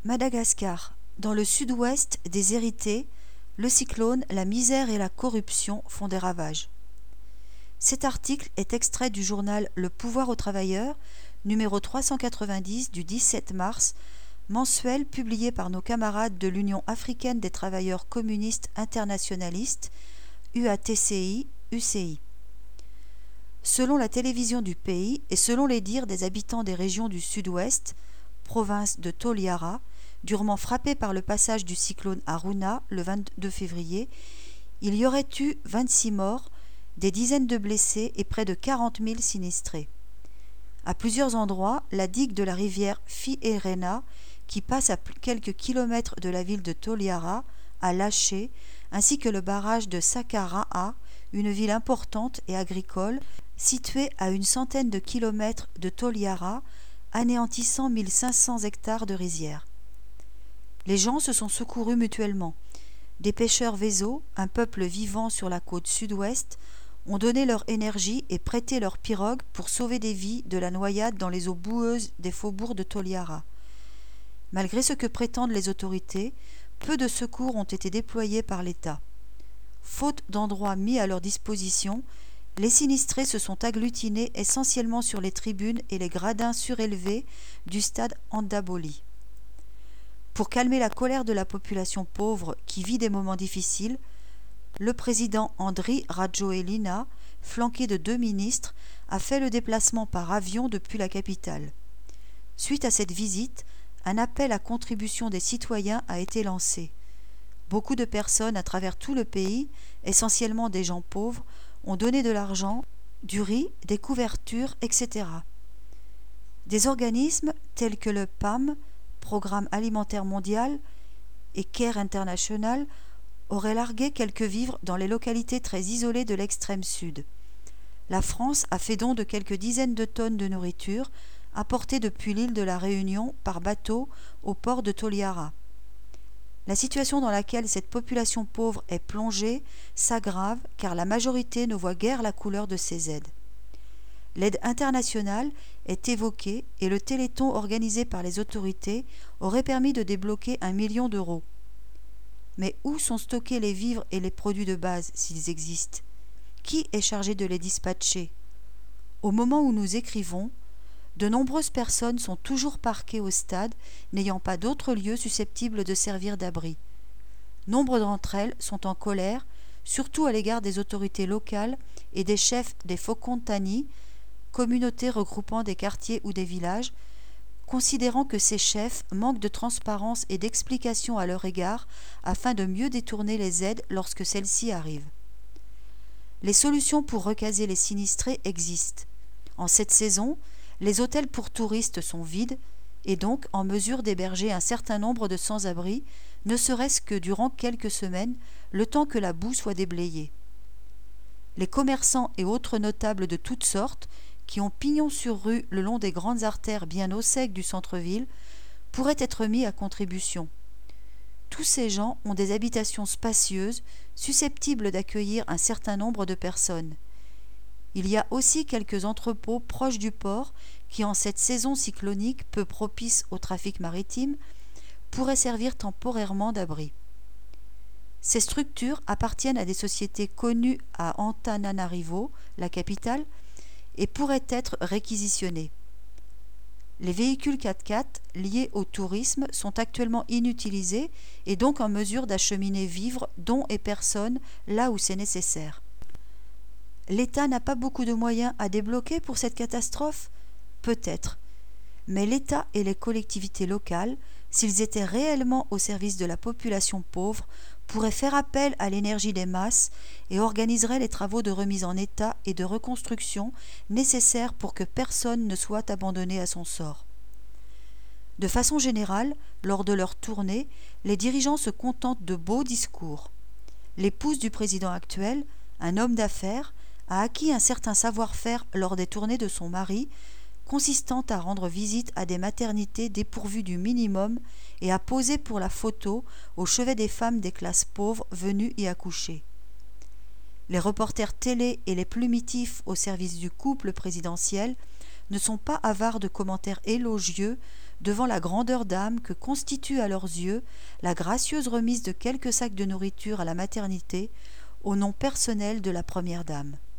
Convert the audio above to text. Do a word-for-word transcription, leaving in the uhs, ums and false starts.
Madagascar. Dans le sud-ouest déshérité, le cyclone, la misère et la corruption font des ravages. Cet article est extrait du journal Le Pouvoir aux travailleurs, numéro trois cent quatre-vingt-dix du dix-sept mars, mensuel publié par nos camarades de l'Union africaine des travailleurs communistes internationalistes, U A T C I, U C I. Selon la télévision du pays et selon les dires des habitants des régions du sud-ouest, province de Toliara, durement frappée par le passage du cyclone Haruna le vingt-deux février, il y aurait eu vingt-six morts, des dizaines de blessés et près de quarante mille sinistrés. À plusieurs endroits, la digue de la rivière Fiherena, qui passe à quelques kilomètres de la ville de Toliara, a lâché, ainsi que le barrage de Sakaraha, une ville importante et agricole, située à une centaine de kilomètres de Toliara, anéantissant mille cinq cents hectares de rizières. Les gens se sont secourus mutuellement. Des pêcheurs vésos, un peuple vivant sur la côte sud-ouest, ont donné leur énergie et prêté leurs pirogues pour sauver des vies de la noyade dans les eaux boueuses des faubourgs de Toliara. Malgré ce que prétendent les autorités, peu de secours ont été déployés par l'État. Faute d'endroits mis à leur disposition, les sinistrés se sont agglutinés essentiellement sur les tribunes et les gradins surélevés du stade Andaboli. Pour calmer la colère de la population pauvre qui vit des moments difficiles, le président Andry Rajoelina, flanqué de deux ministres, a fait le déplacement par avion depuis la capitale. Suite à cette visite, un appel à contribution des citoyens a été lancé. Beaucoup de personnes à travers tout le pays, essentiellement des gens pauvres, ont donné de l'argent, du riz, des couvertures, et cetera. Des organismes tels que le P A M, Programme alimentaire mondial, et CARE International auraient largué quelques vivres dans les localités très isolées de l'extrême sud. La France a fait don de quelques dizaines de tonnes de nourriture apportées depuis l'île de la Réunion par bateau au port de Toliara. La situation dans laquelle cette population pauvre est plongée s'aggrave car la majorité ne voit guère la couleur de ces aides. L'aide internationale est évoquée et le téléthon organisé par les autorités aurait permis de débloquer un million d'euros. Mais où sont stockés les vivres et les produits de base s'ils existent? Qui est chargé de les dispatcher? Au moment où nous écrivons, de nombreuses personnes sont toujours parquées au stade, n'ayant pas d'autre lieu susceptible de servir d'abri. Nombre d'entre elles sont en colère, surtout à l'égard des autorités locales et des chefs des Fokontany, communautés regroupant des quartiers ou des villages, considérant que ces chefs manquent de transparence et d'explication à leur égard afin de mieux détourner les aides lorsque celles-ci arrivent. Les solutions pour recaser les sinistrés existent. En cette saison, les hôtels pour touristes sont vides et donc en mesure d'héberger un certain nombre de sans-abri, ne serait-ce que durant quelques semaines, le temps que la boue soit déblayée. Les commerçants et autres notables de toutes sortes, qui ont pignon sur rue le long des grandes artères bien au sec du centre-ville, pourraient être mis à contribution. Tous ces gens ont des habitations spacieuses, susceptibles d'accueillir un certain nombre de personnes. Il y a aussi quelques entrepôts proches du port qui, en cette saison cyclonique peu propice au trafic maritime, pourraient servir temporairement d'abri. Ces structures appartiennent à des sociétés connues à Antananarivo, la capitale, et pourraient être réquisitionnées. Les véhicules quatre-quatre liés au tourisme sont actuellement inutilisés et donc en mesure d'acheminer vivres, dons et personnes là où c'est nécessaire. L'État n'a pas beaucoup de moyens à débloquer pour cette catastrophe? Peut-être. Mais l'État et les collectivités locales, s'ils étaient réellement au service de la population pauvre, pourraient faire appel à l'énergie des masses et organiseraient les travaux de remise en état et de reconstruction nécessaires pour que personne ne soit abandonné à son sort. De façon générale, lors de leur tournée, les dirigeants se contentent de beaux discours. L'épouse du président actuel, un homme d'affaires, a acquis un certain savoir-faire lors des tournées de son mari, consistant à rendre visite à des maternités dépourvues du minimum et à poser pour la photo au chevet des femmes des classes pauvres venues y accoucher. Les reporters télé et les plumitifs au service du couple présidentiel ne sont pas avares de commentaires élogieux devant la grandeur d'âme que constitue à leurs yeux la gracieuse remise de quelques sacs de nourriture à la maternité au nom personnel de la première dame.